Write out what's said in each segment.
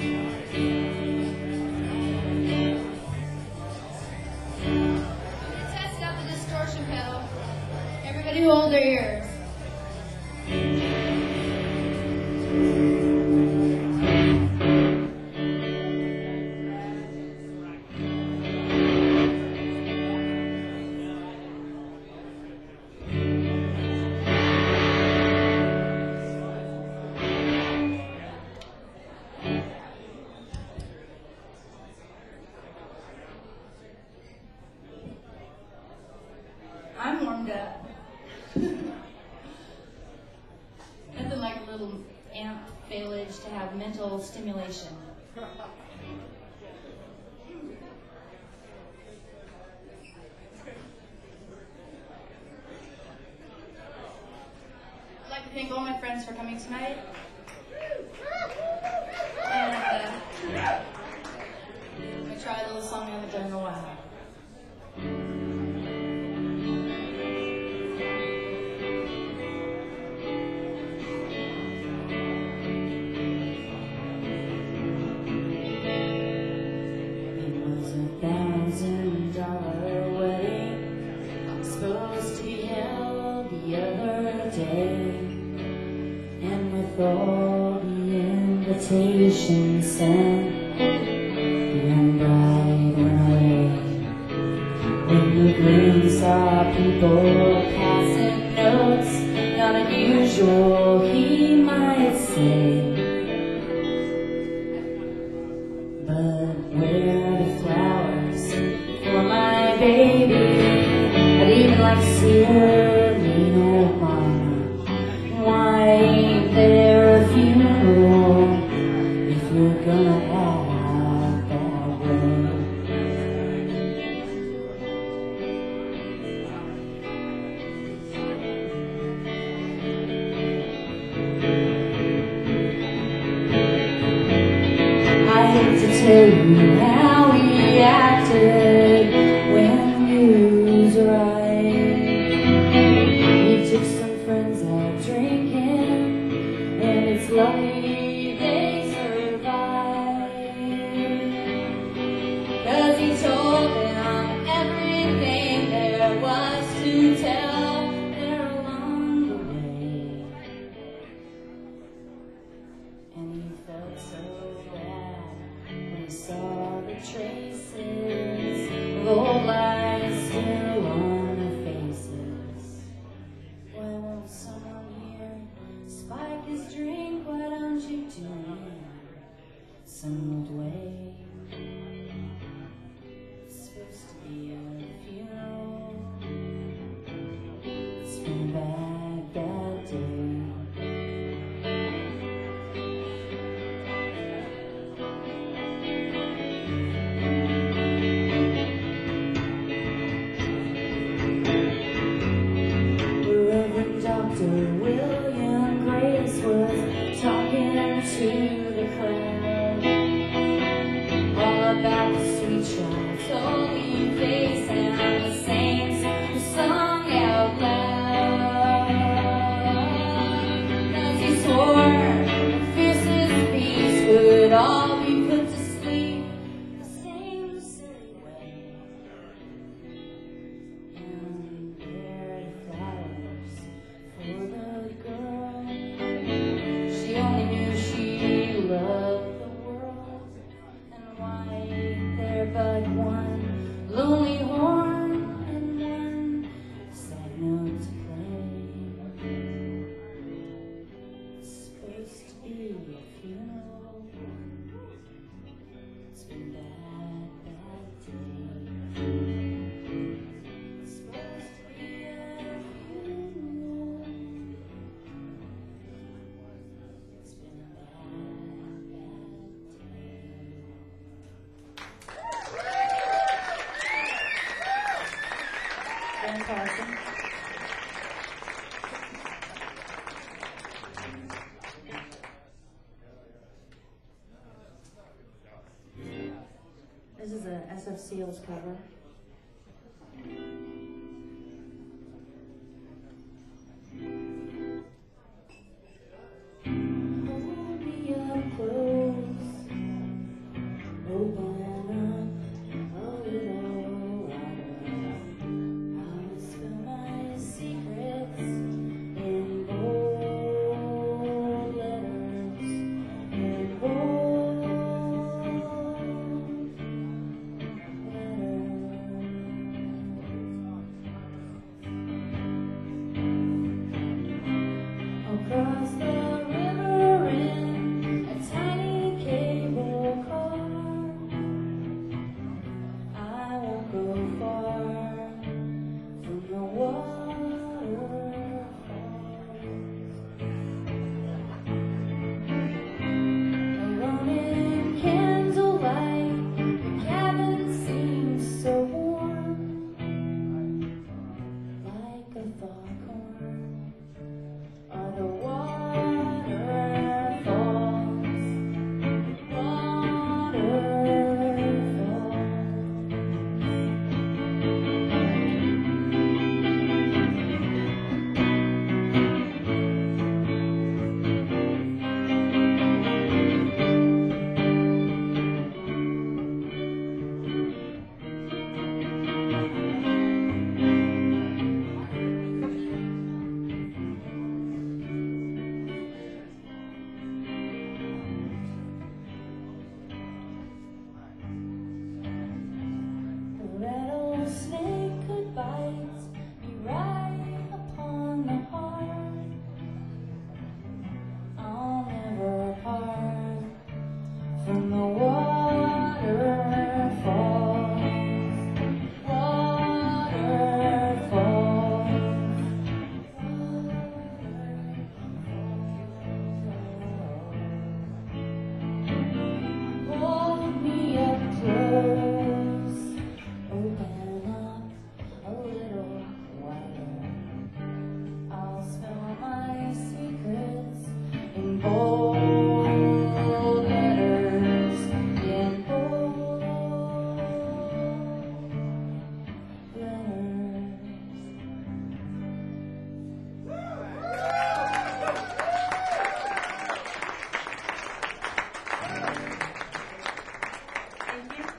Test out the distortion pedal. Everybody hold their ears. I'm warmed up. Nothing like a little amp failage to have mental stimulation. I'd like to thank all my friends for coming tonight. And I'm going to try a little song I haven't done in a while. $1,000 wedding, supposed to be held the other day, and with all the invitations sent, the young bride went away. When the groom saw people passing notes, not unusual he might say, but where are the flowers for my baby? I'd even like to see her mean old mama. Why ain't there a funeral if you're gonna act that way? I hate to tell you how he acted when you was right. He took some friends out drinking, and it's lucky they survived, 'cause he told them everything there was to tell there along the way. And he felt so bad when he saw the traces of old lies still on their faces. Why won't someone here spike his drink? Why don't you do it some old way? It's supposed to be a funeral. It's been bad that day. Dr. William Grace was talking to the crowd all about the sweet child's holy face and the saints who sung out loud. 'Cause he swore the fiercest beast would all be put to sleep the same silly way. And there are flowers for the girl. She only knew she loved the world. And why ain't there but one lonely horn and one sad note to play? It's supposed to be a funeral. It's been bad, bad day. It's supposed to be a funeral. It's been a bad, bad day. Ben Carson. This is a SF Seals cover. Hold me up close. Across the river in a tiny cable car, I won't go far from the waterfalls. Alone in candlelight, the cabin seems so warm, like a foghorn. Are the waterfalls, the rattlesnake could bite me right upon the heart. I'll never part from the hold me up close, open up a little wider. I'll spell my secrets in bold letters, in bold letters. Thank you.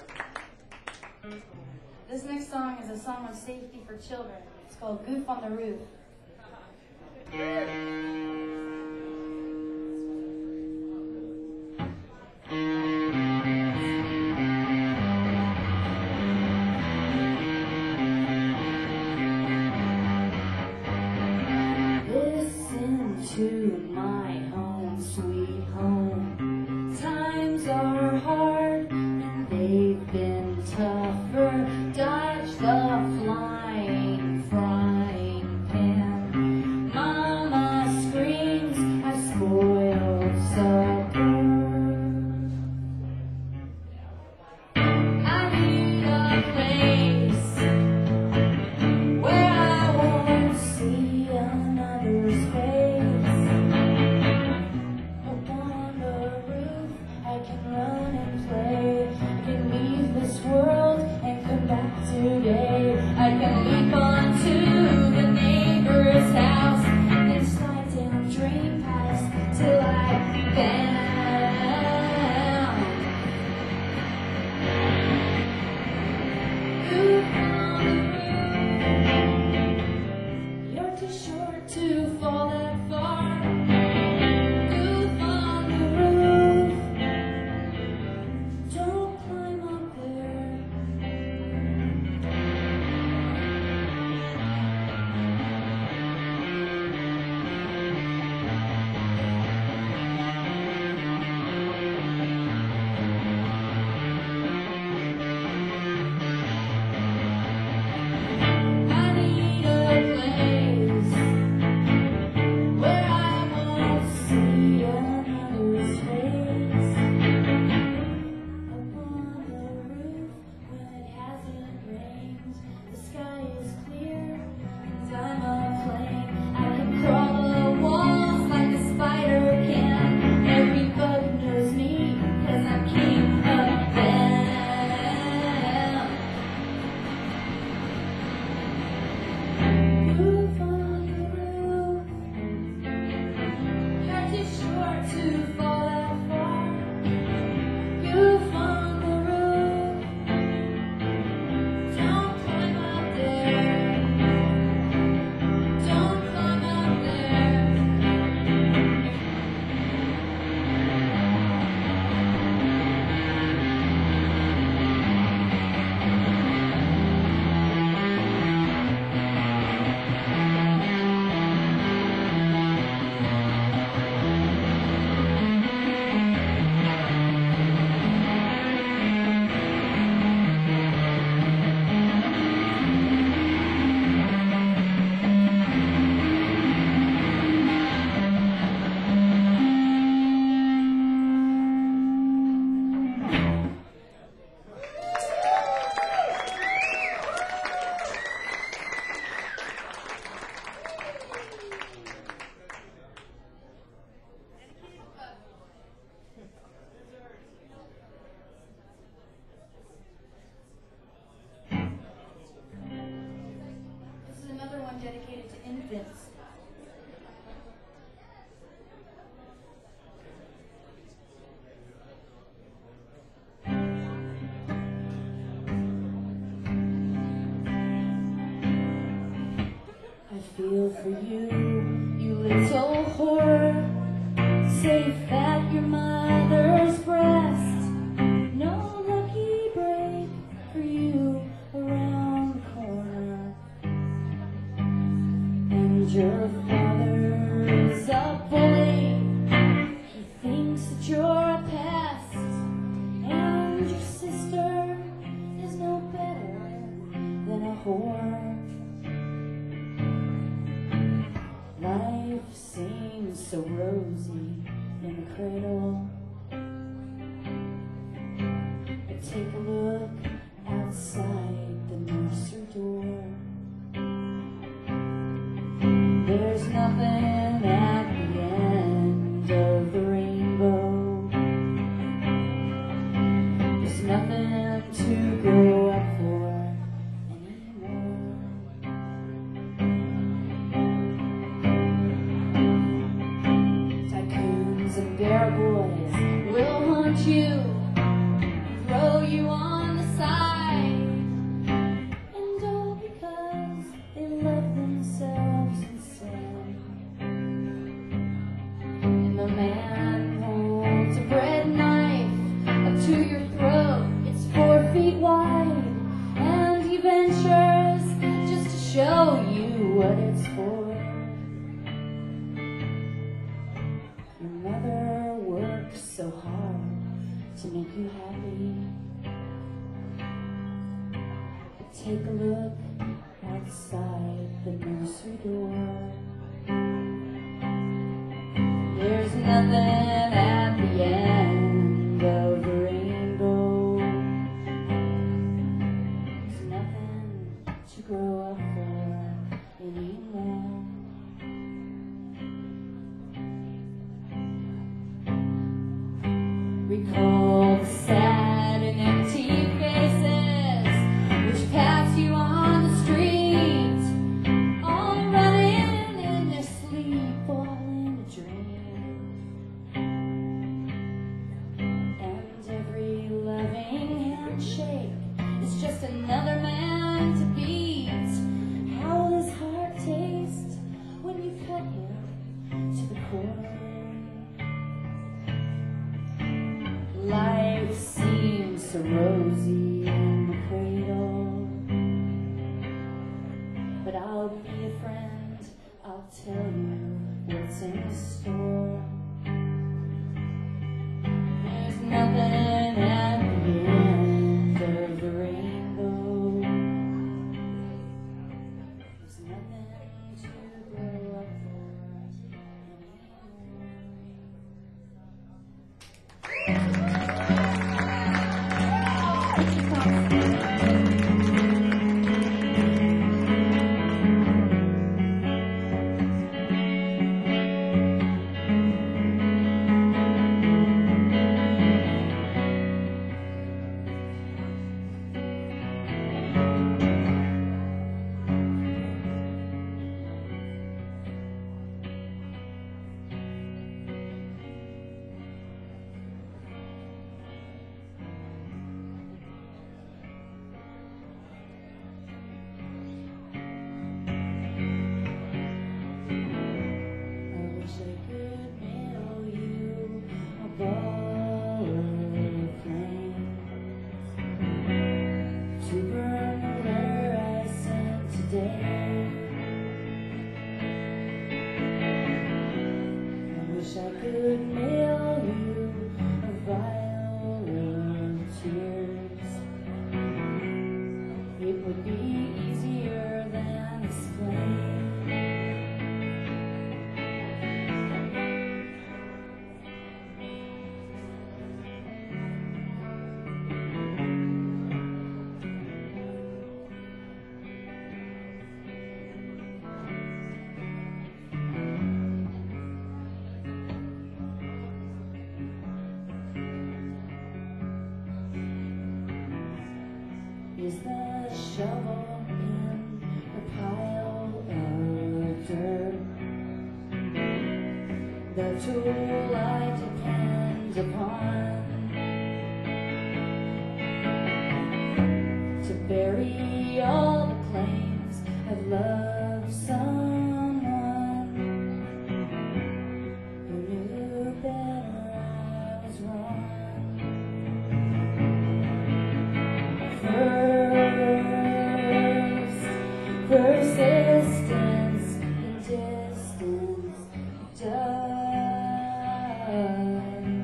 This next song is a song of safety for children. It's called Goof on the Roof. Listen to my home, sweet home. Times are hard and they've been tougher. Dodge the flying frying pan. Mama you, throw you on the side, and all because they love themselves instead. And the man holds a bread knife up to your throat. It's 4 feet wide, and he ventures just to show you what it's for. Your mother works so hard to make you happy. But take a look outside the nursery door. There's nothing at the end of the rainbow. There's nothing to grow up for anymore. Recall the sad and empty faces which pass you on the street, all running in their sleep, all in a dream. And every loving handshake is just another man to beat. How will his heart taste when you cut him to the core? Life seems so rosy in the cradle, but I'll be a friend, I'll tell you what's in store. There's nothing at the end of the rainbow. There's nothing to grow up for is the shovel in the pile of dirt, the tool I depend upon to bury all the claims of love someone who knew better. I was wrong. Persistence in distance does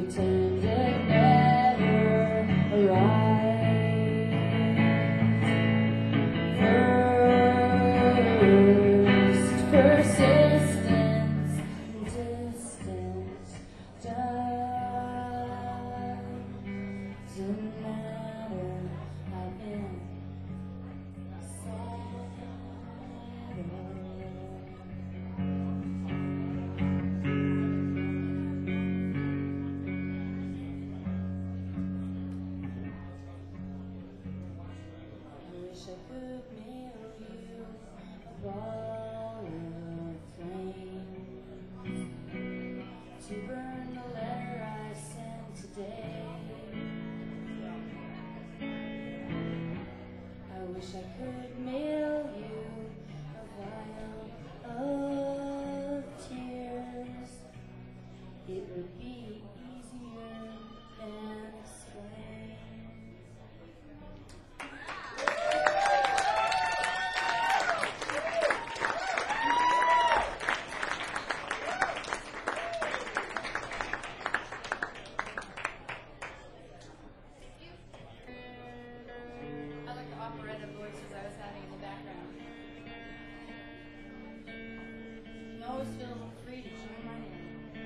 pretend it never arrived. First, persistence, distance, doesn't matter. I've been I could mail you a ball of flames to burn the letter I sent today. I wish I could mail you a vial of tears. It would be easier than explain. I like the operetta voices I was having in the background. You always feel free to join my name.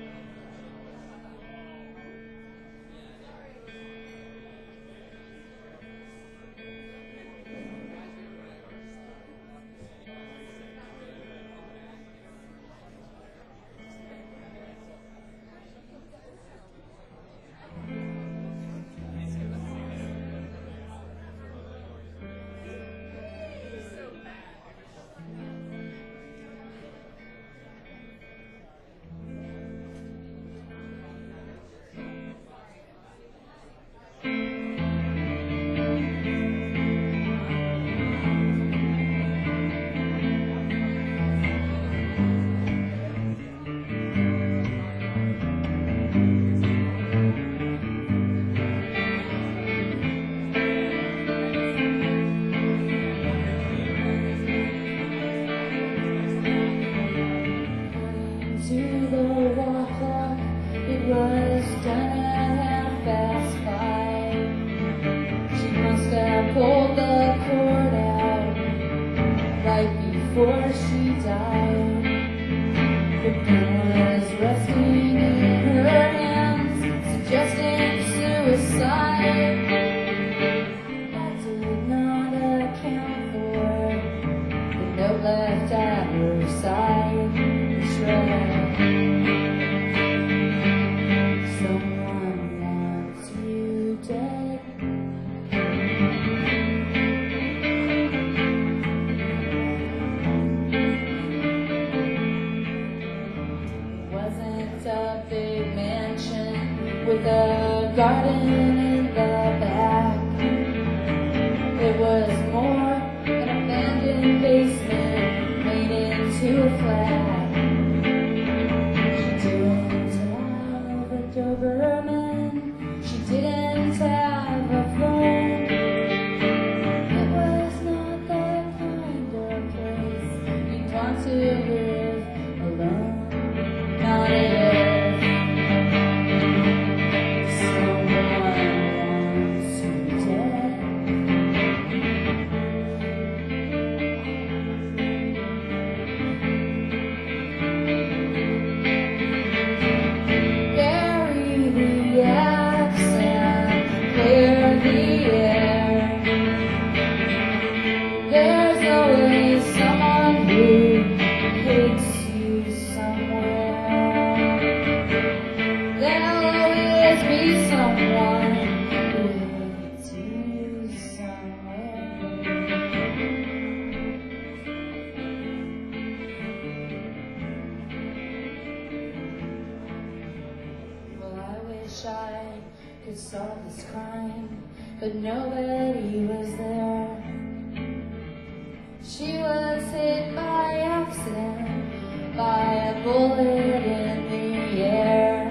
To the wall clock, it was done at 5:30. She must have pulled the cord out right before she died. The gun was resting in her hands, suggesting suicide. That did not account for the note left at her side. Someone wants you dead. It wasn't a big mansion with a garden in the back. It was more an abandoned basement made into a flat. Doberman, she didn't have a phone. It was not that kind of place you'd want to live alone. Not if someone wants you dead. There's always someone who hates you somewhere. There'll always be someone who hates you somewhere. Well, I wish I could solve this crime, but nobody was there. She was hit by accident, by a bullet in the air.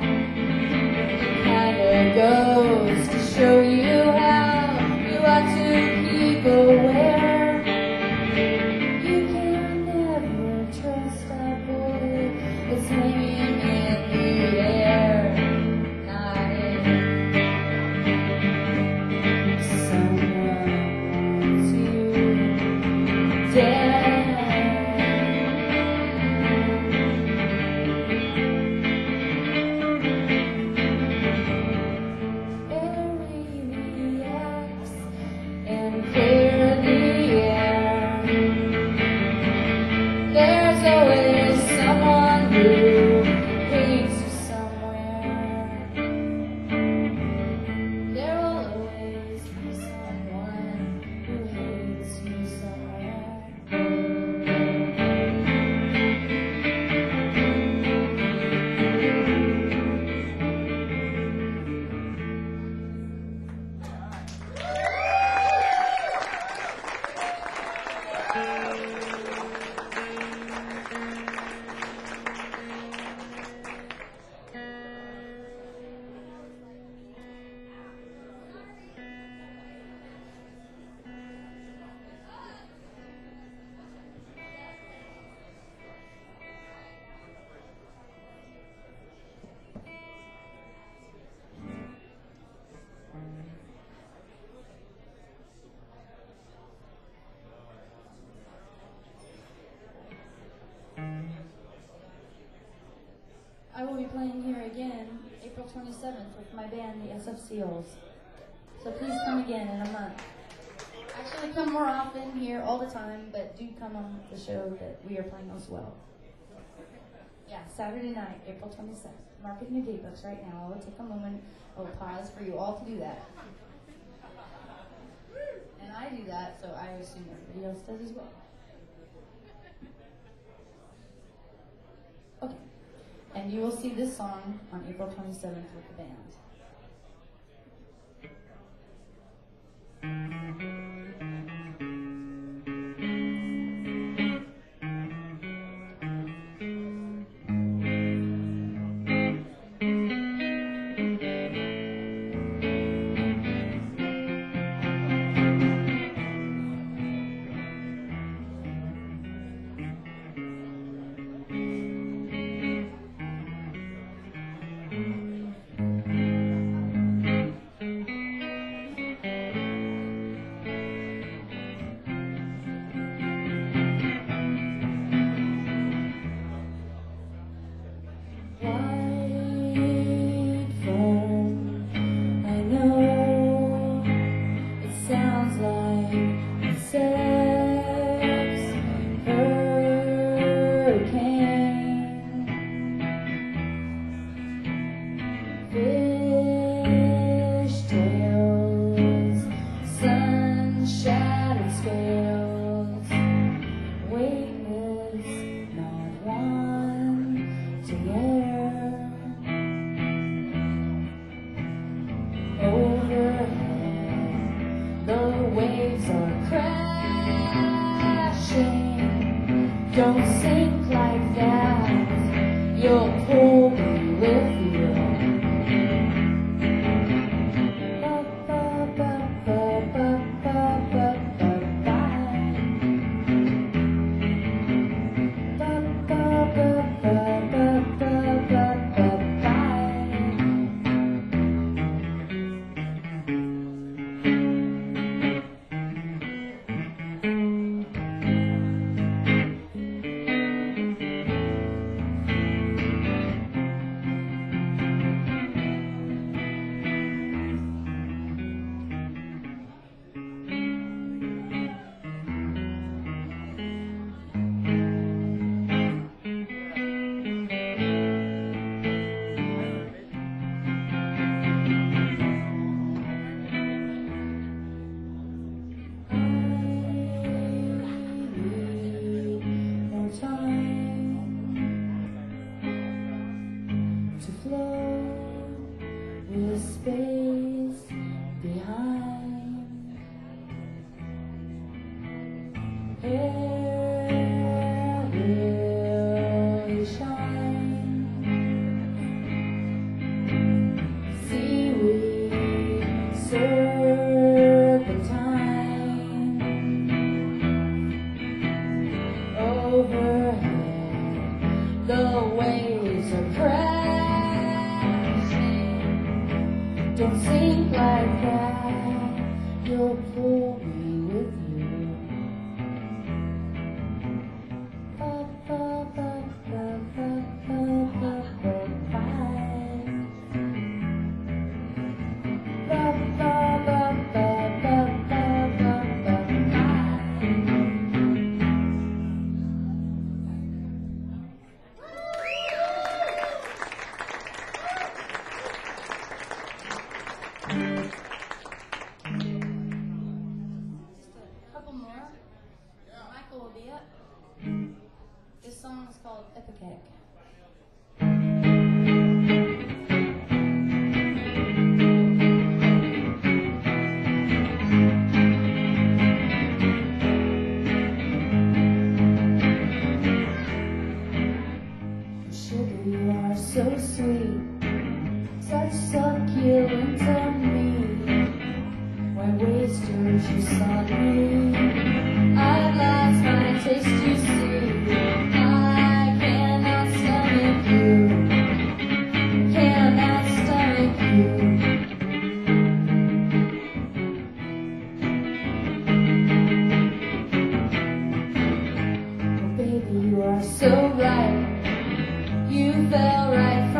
Kinda goes to show you how you ought to keep aware. You can never trust a bullet that's hanging in the air. Not I will be playing here again April 27th with my band, the SF Seals. So please come again in a month. Actually, come more often here all the time, but do come on the show that we are playing as well. Yeah, Saturday night, April 27th. Mark it in your gate books right now. I will take a moment. I will pause for you all to do that. And I do that, so I assume everybody else does as well. Okay. And you will see this song on April 27th with the band. Don't sink like that, you'll pull me with you. Space behind. Hair will shine. Seaweed serpentine. Overhead, the waves are crashing. Don't sink like that, you'll pull me with you. Ba, ba, ba, ba, ba, ba, ba, ba, bye. Ba, ba, ba, ba, ba, ba, ba, ba, bye. Michael will be up. This song is called Epicac. Sugar, you are so sweet, such succulent on me. Why waste yours, you saw me? At last find a taste you see. I cannot stomach you. Cannot stomach you. Oh baby, you are so right. You fell right from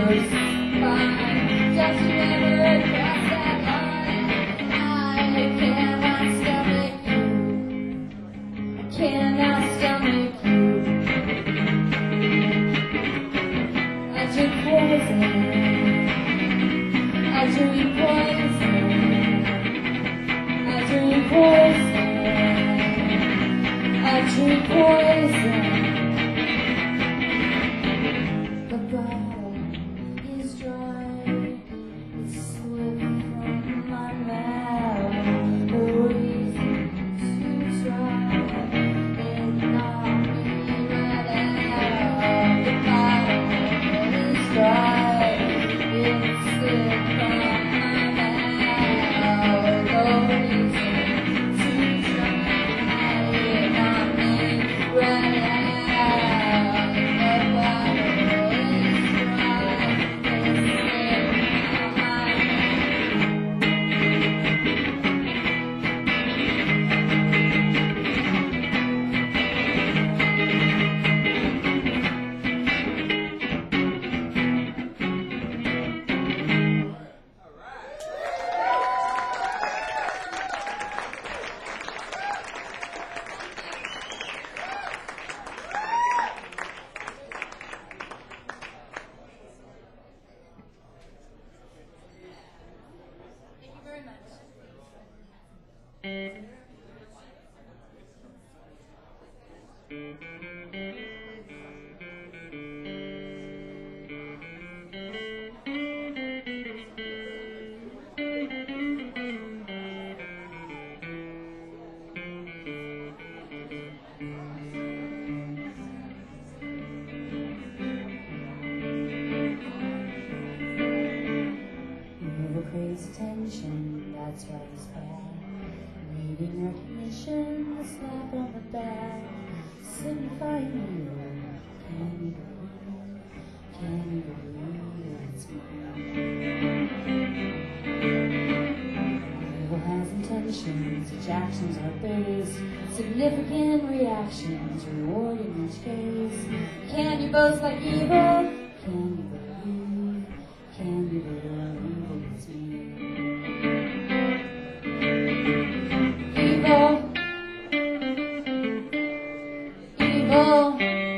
was fine. Don't you ever cross that line? I cannot stomach you. I cannot stomach you. I drink poison. I drink poison. I drink poison. I drink poison. The bottle is dry. It slipped from my mouth. The reason to try it knocked me right out. The bottle is dry. It slipped from my mouth. The reason to try it knocked me right out. Attention, that's why he's bad. Needing recognition, a slap on the back, signifying you. Can you believe it's me? Evil has intentions, its actions are based, significant reactions, reward in each case. Can you boast like evil? Can you believe? Can you believe it's me? Evil, evil,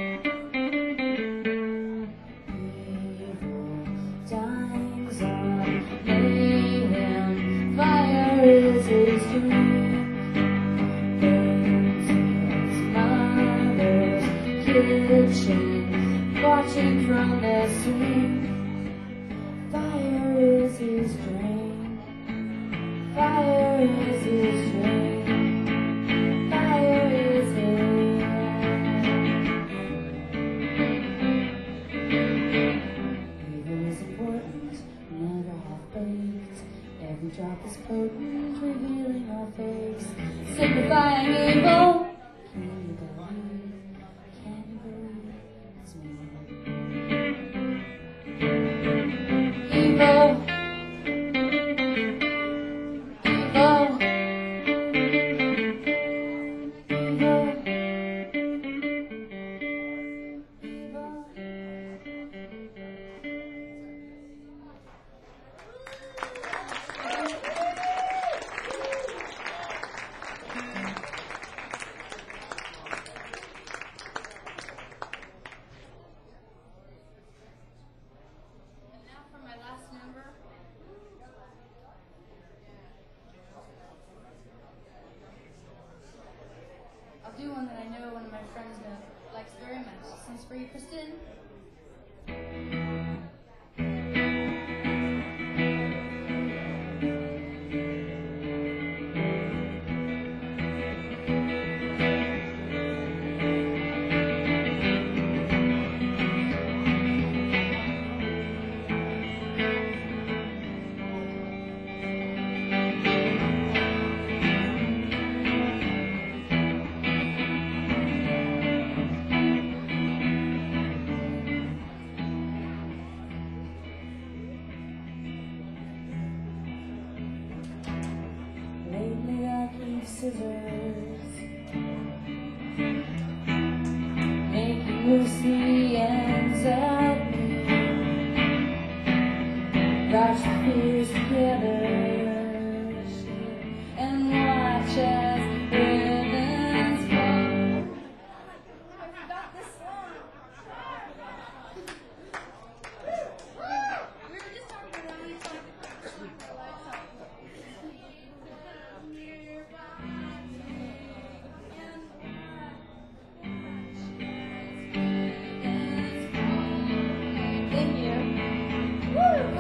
dines on mayhem. Fire is his dream. Burns his mother's kitchen, watching from the scene. Fire is his dream. Fire is his dream. Fire is his. Evil is important, never half-baked. Every drop is potent, revealing our face. Signifying evil. Can you believe? Can you believe it's me? Evil.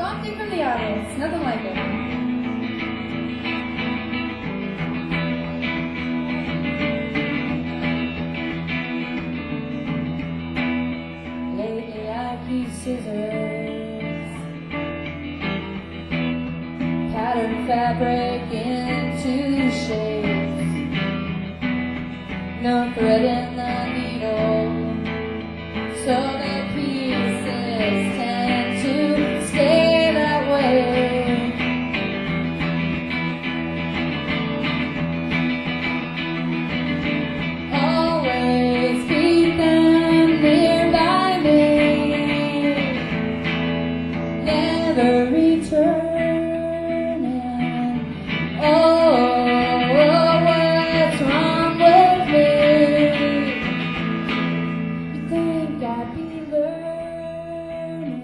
Prompting from the audience, nothing like it. Lately I keep scissors, pattern fabric into shapes, no thread in the needle, so the pieces tend to stay that way. Always keep them nearby me, never returning. Oh, what's wrong with me? You think I'd be learning?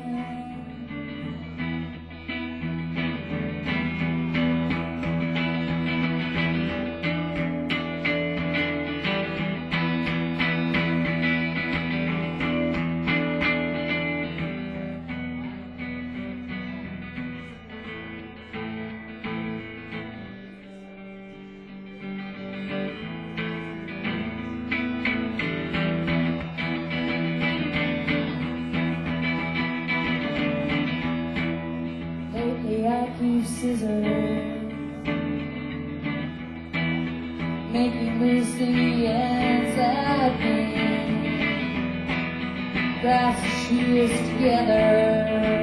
Lately I keep scissors, making loose the ends of me, grass shears together.